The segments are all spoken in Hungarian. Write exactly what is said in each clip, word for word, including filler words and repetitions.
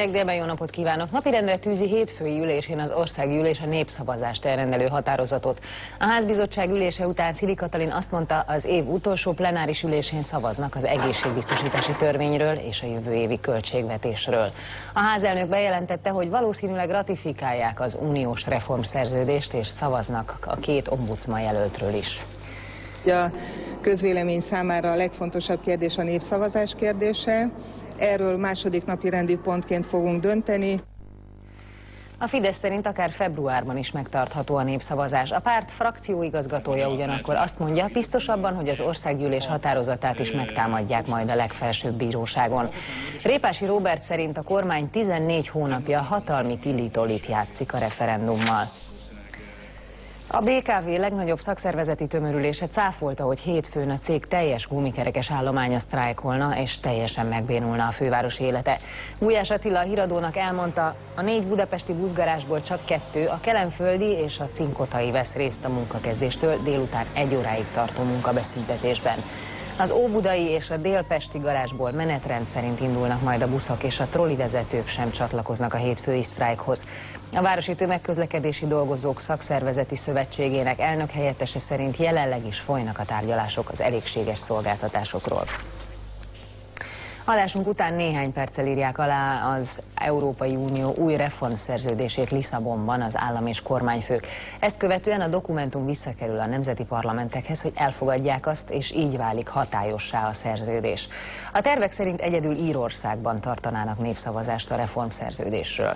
Mindenkinek délben jó napot kívánok! Napirendre tűzi hétfői ülésén az országgyűlés a népszavazást elrendelő határozatot. A házbizottság ülése után Szili Katalin azt mondta, az év utolsó plenáris ülésén szavaznak az egészségbiztosítási törvényről és a jövő évi költségvetésről. A házelnök bejelentette, hogy valószínűleg ratifikálják az uniós reformszerződést és szavaznak a két ombudsman jelöltről is. A közvélemény számára a legfontosabb kérdés a népszavazás kérdése. Erről második napi rendi pontként fogunk dönteni. A Fidesz szerint akár februárban is megtartható a népszavazás. A párt frakcióigazgatója ugyanakkor azt mondja, biztos abban, hogy az országgyűlés határozatát is megtámadják majd a legfelsőbb bíróságon. Répási Róbert szerint a kormány tizennégy hónapja hatalmi tillit-ollit játszik a referendummal. A bé ká vé legnagyobb szakszervezeti tömörülése cáfolta, hogy hétfőn a cég teljes gumikerekes állománya sztrájkolna, és teljesen megbénulna a főváros élete. Gulyás Attila a Híradónak elmondta, a négy budapesti buszgarázsból csak kettő, a kelenföldi és a cinkotai vesz részt a munkakezdéstől délután egy óráig tartó munkabeszüntetésben. Az óbudai és a délpesti garázsból menetrend szerint indulnak majd a buszok, és a trollivezetők sem csatlakoznak a hétfői sztrájkhoz. A Városi Tömegközlekedési Dolgozók Szakszervezeti Szövetségének elnök helyettese szerint jelenleg is folynak a tárgyalások az elégséges szolgáltatásokról. Adásunk után néhány perccel írják alá az Európai Unió új reformszerződését Lisszabonban az állam és kormányfők. Ezt követően a dokumentum visszakerül a nemzeti parlamentekhez, hogy elfogadják azt, és így válik hatályossá a szerződés. A tervek szerint egyedül Írországban tartanának népszavazást a reformszerződésről.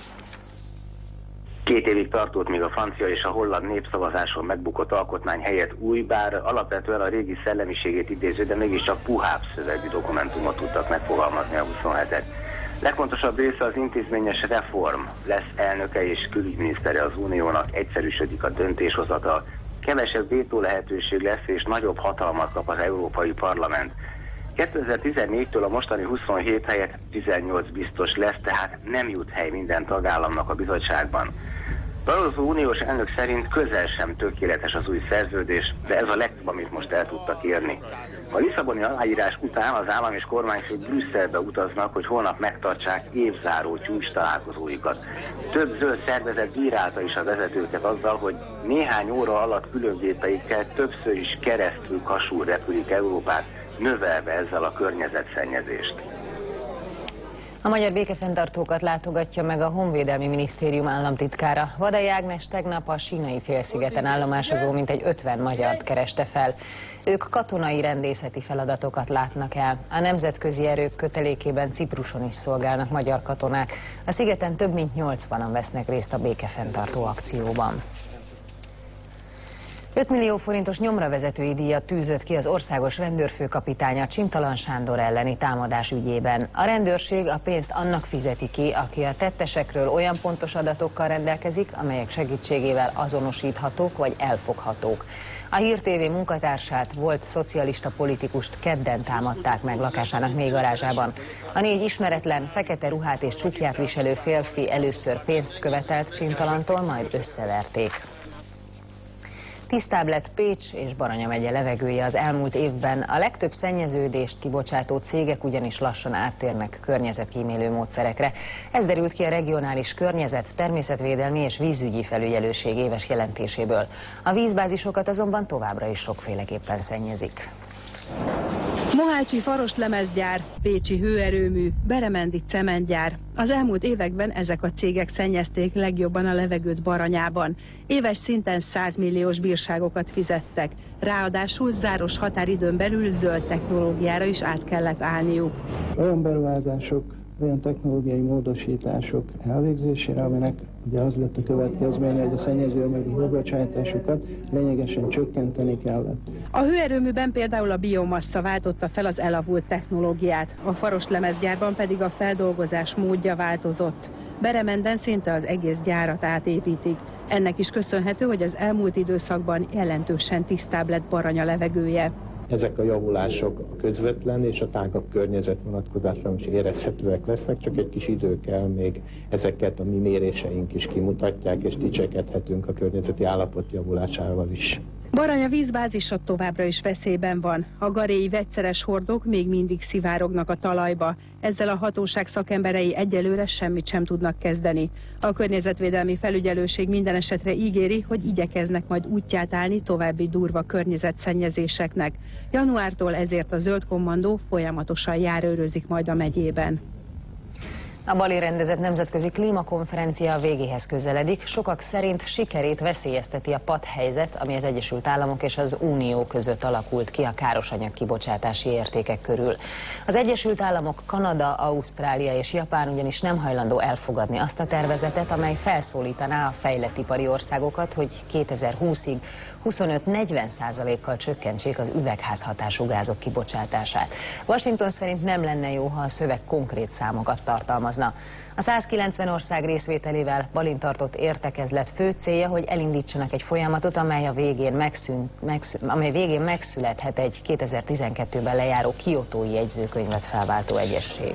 Két évig tartott, míg a francia és a holland népszavazáson megbukott alkotmány helyett új, bár alapvetően a régi szellemiségét idéző, de mégiscsak puhább szövegű dokumentumot tudtak megfogalmazni a huszonhetek. Legfontosabb része az intézményes reform. Lesz elnöke és külügyminisztere az uniónak, egyszerűsödik a döntéshozatal, kevesebb vétó lehetőség lesz és nagyobb hatalmat kap az Európai Parlament. kétezer-tizennégytől a mostani huszonhét helyett tizennyolc biztos lesz, tehát nem jut hely minden tagállamnak a bizottságban. Barroso uniós elnök szerint közel sem tökéletes az új szerződés, de ez a legtöbb, amit most el tudtak érni. A lisszaboni aláírás után az állam és kormányfők Brüsszelbe utaznak, hogy holnap megtartsák évzáró csúcs találkozóikat. Több zöld szervezet bírálta is a vezetőket azzal, hogy néhány óra alatt különgépeikkel többször is keresztül kasul repülik Európát, növelve ezzel a környezetszennyezést. A magyar békefenntartókat látogatja meg a Honvédelmi Minisztérium államtitkára. Vadai Ágnes tegnap a Sínai félszigeten állomásozó mintegy ötven magyart kereste fel. Ők katonai rendészeti feladatokat látnak el. A nemzetközi erők kötelékében Cipruson is szolgálnak magyar katonák. A szigeten több mint nyolcvanan vesznek részt a békefenntartó akcióban. öt millió forintos nyomravezetői díjat tűzött ki az országos rendőrfőkapitánya Csintalan Sándor elleni támadás ügyében. A rendőrség a pénzt annak fizeti ki, aki a tettesekről olyan pontos adatokkal rendelkezik, amelyek segítségével azonosíthatók vagy elfoghatók. A Hír té vé munkatársát, volt szocialista politikust kedden támadták meg lakásának mély garázsában. A négy ismeretlen, fekete ruhát és csukját viselő férfi először pénzt követelt Csintalantól, majd összeverték. Tisztább lett Pécs és Baranya megye levegője az elmúlt évben. A legtöbb szennyeződést kibocsátó cégek ugyanis lassan áttérnek környezetkímélő módszerekre. Ez derült ki a regionális környezet, természetvédelmi és vízügyi felügyelőség éves jelentéséből. A vízbázisokat azonban továbbra is sokféleképpen szennyezik. Mohácsi farostlemezgyár, pécsi hőerőmű, beremendi cementgyár. Az elmúlt években ezek a cégek szennyezték legjobban a levegőt Baranyában. Éves szinten száz milliós bírságokat fizettek. Ráadásul záros határidőn belül zöld technológiára is át kellett állniuk. Olyan beruházások, olyan technológiai módosítások elvégzésére, aminek ugye az lett a következménye, hogy a szennyezőanyagi hőbocsátásokat lényegesen csökkenteni kellett. A hőerőműben például a biomassa váltotta fel az elavult technológiát, a farostlemezgyárban pedig a feldolgozás módja változott. Beremenden szinte az egész gyárat átépítik. Ennek is köszönhető, hogy az elmúlt időszakban jelentősen tisztább lett Baranya levegője. Ezek a javulások a közvetlen és a tágabb környezet vonatkozásban is érezhetőek lesznek, csak egy kis idő kell, még ezeket a mi méréseink is kimutatják, és dicsekedhetünk a környezeti állapot javulásával is. Baranya vízbázisa továbbra is veszélyben van. A garéi vegyszeres hordók még mindig szivárognak a talajba. Ezzel a hatóság szakemberei egyelőre semmit sem tudnak kezdeni. A környezetvédelmi felügyelőség minden esetre ígéri, hogy igyekeznek majd útját állni további durva környezetszennyezéseknek. Januártól ezért a Zöld Kommandó folyamatosan járőrözik majd a megyében. A Bali rendezett nemzetközi klímakonferencia a végéhez közeledik. Sokak szerint sikerét veszélyezteti a patthelyzet, ami az Egyesült Államok és az Unió között alakult ki a károsanyag kibocsátási értékek körül. Az Egyesült Államok, Kanada, Ausztrália és Japán ugyanis nem hajlandó elfogadni azt a tervezetet, amely felszólítaná a fejlett ipari országokat, hogy kétezer-húszig huszonöt-negyven százalékkal csökkentsék az üvegházhatású gázok kibocsátását. Washington szerint nem lenne jó, ha a szöveg konkrét számokat tartalmazna. A százkilencven ország részvételével Balin tartott értekezlet fő célja, hogy elindítsanak egy folyamatot, amely a végén, megszűn, megszűn, amely végén megszülethet egy kétezer-tizenkettőben lejáró kiotói jegyzőkönyvet felváltó egyezség.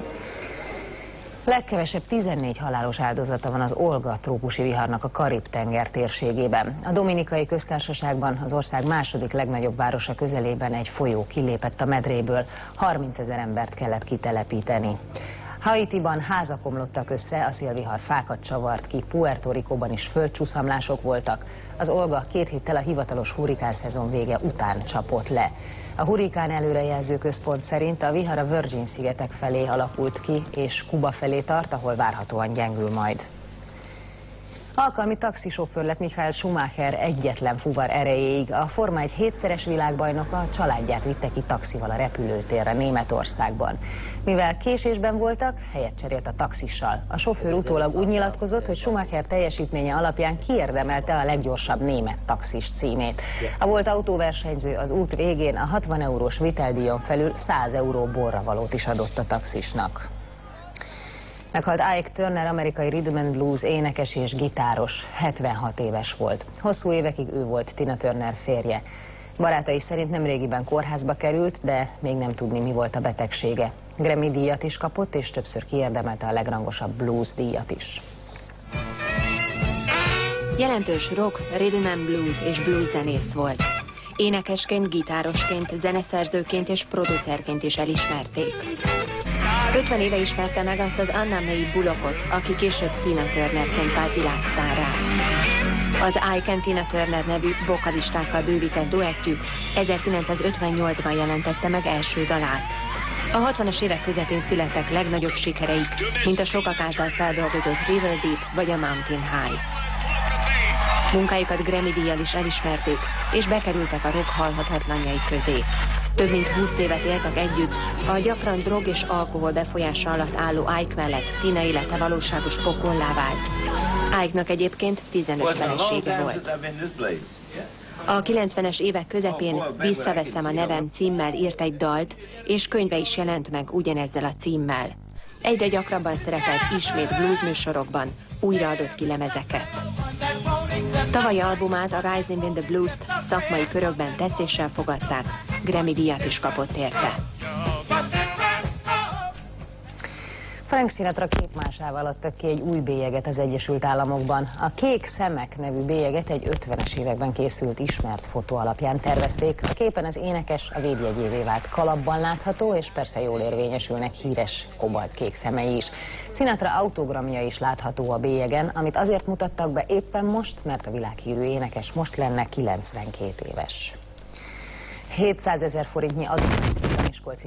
Legkevesebb tizennégy halálos áldozata van az Olga trópusi viharnak a Karib-tenger térségében. A Dominikai Köztársaságban, az ország második legnagyobb városa közelében egy folyó kilépett a medréből, harmincezer embert kellett kitelepíteni. Haitiban házak omlottak össze, a szélvihar fákat csavart ki, Puerto Ricóban is földcsúszamlások voltak. Az Olga két héttel a hivatalos hurrikánszezon vége után csapott le. A hurrikán előrejelző központ szerint a vihar a Virgin-szigetek felé alakult ki, és Kuba felé tart, ahol várhatóan gyengül majd. Alkalmi taxisofőr lett Michael Schumacher egyetlen fuvar erejéig. A Forma egy hétszeres világbajnoka a családját vitte ki taxival a repülőtérre Németországban. Mivel késésben voltak, helyet cserélt a taxissal. A sofőr utólag úgy nyilatkozott, hogy Schumacher teljesítménye alapján kiérdemelte a leggyorsabb német taxis címét. A volt autóversenyző az út végén a hatvan eurós viteldíjon felül száz euró borravalót is adott a taxisnak. Meghalt Ike Turner, amerikai rhythm and blues énekes és gitáros, hetvenhat éves volt. Hosszú évekig ő volt Tina Turner férje. Barátai szerint nemrégiben kórházba került, de még nem tudni, mi volt a betegsége. Grammy díjat is kapott, és többször kiérdemelte a legrangosabb blues díjat is. Jelentős rock, rhythm and blues és blues zenész volt. Énekesként, gitárosként, zeneszerzőként és producerként is elismerték. ötven éve ismerte meg azt az Anna Mae Bullockot, aki később Tina Turnerként vált világsztárrá. Az Ike and Tina Turner nevű vokalistákkal bővített duettjük ezerkilencszázötvennyolcban jelentette meg első dalát. A hatvanas évek közepén születtek legnagyobb sikereik, mint a sokak által feldolgozott River Deep vagy a Mountain High. Munkájukat Grammy-díjjal is elismerték, és bekerültek a rock halhatatlanjai közé. Több mint húsz évet éltek együtt, a gyakran drog és alkohol befolyása alatt álló Ike mellett Tina élete valóságos pokollá vált. Ike-nak egyébként tizenöt felesége volt. A kilencvenes évek közepén Visszaveszem a nevem címmel írt egy dalt, és könyve is jelent meg ugyanezzel a címmel. Egyre gyakrabban szerepelt ismét blues műsorokban, újraadott ki lemezeket. Tavalyi albumát, a Rising in the Blues-t szakmai körökben tetszéssel fogadták, Grammy-díjat is kapott érte. Frank Sinatra képmásával adtak ki egy új bélyeget az Egyesült Államokban. A Kék szemek nevű bélyeget egy ötvenes években készült ismert fotó alapján tervezték. A képen az énekes a védjegyévé vált kalapban látható, és persze jól érvényesülnek híres kobaltkék szemei is. Sinatra autogramja is látható a bélyegen, amit azért mutattak be éppen most, mert a világhírű énekes most lenne kilencvenkét éves. hétszázezer forintnyi adót a miskolci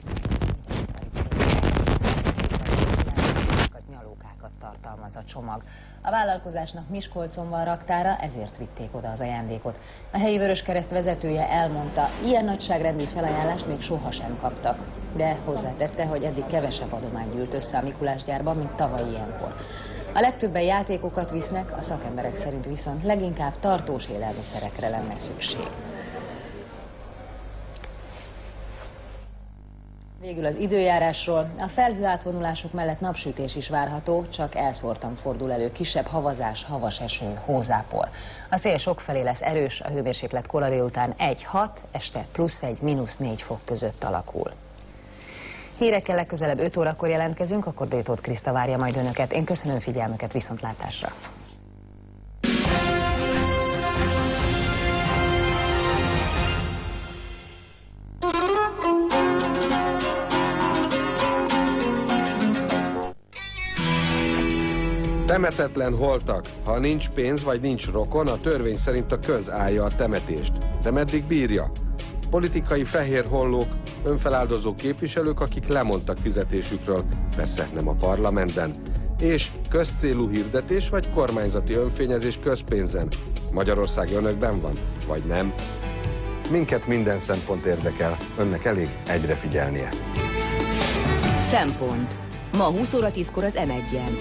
tartalmaz a csomag. A vállalkozásnak Miskolcon van raktára, ezért vitték oda az ajándékot. A helyi Vöröskereszt vezetője elmondta, ilyen nagyságrendű felajánlást még sohasem kaptak. De hozzátette, hogy eddig kevesebb adomány gyűlt össze a Mikulás gyárban, mint tavaly ilyenkor. A legtöbben játékokat visznek, a szakemberek szerint viszont leginkább tartós élelmiszerekre lenne szükség. Végül az időjárásról. A felhő átvonulások mellett napsütés is várható, csak elszórtan fordul elő kisebb havazás, havas eső, hózápor. A szél sokfelé lesz erős, a hőmérséklet kora délután egy-hat, este plusz egy, mínusz négy fok között alakul. Hírekkel legközelebb öt órakor jelentkezünk, akkor Détóth Kriszta várja majd önöket. Én köszönöm figyelmüket, viszontlátásra! Temetetlen holtak. Ha nincs pénz vagy nincs rokon, a törvény szerint a köz állja a temetést. De meddig bírja? Politikai fehér hollók, önfeláldozó képviselők, akik lemondtak fizetésükről, persze nem a parlamentben. És közcélú hirdetés vagy kormányzati önfényezés közpénzen. Magyarország önökben van, vagy nem? Minket minden szempont érdekel, önnek elég egyre figyelnie. Szempont. Ma húsz óra tízkor az em egyen.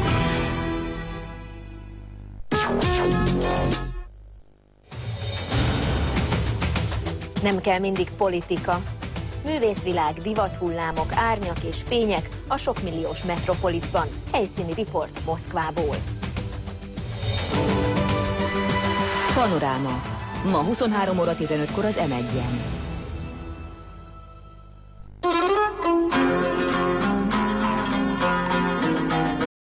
Nem kell mindig politika. Művészvilág, divathullámok, árnyak és fények a sokmilliós metropolisban. Helyszíni riport Moszkvából. Panoráma. Ma huszonhárom óra tizenötkor az em egyen.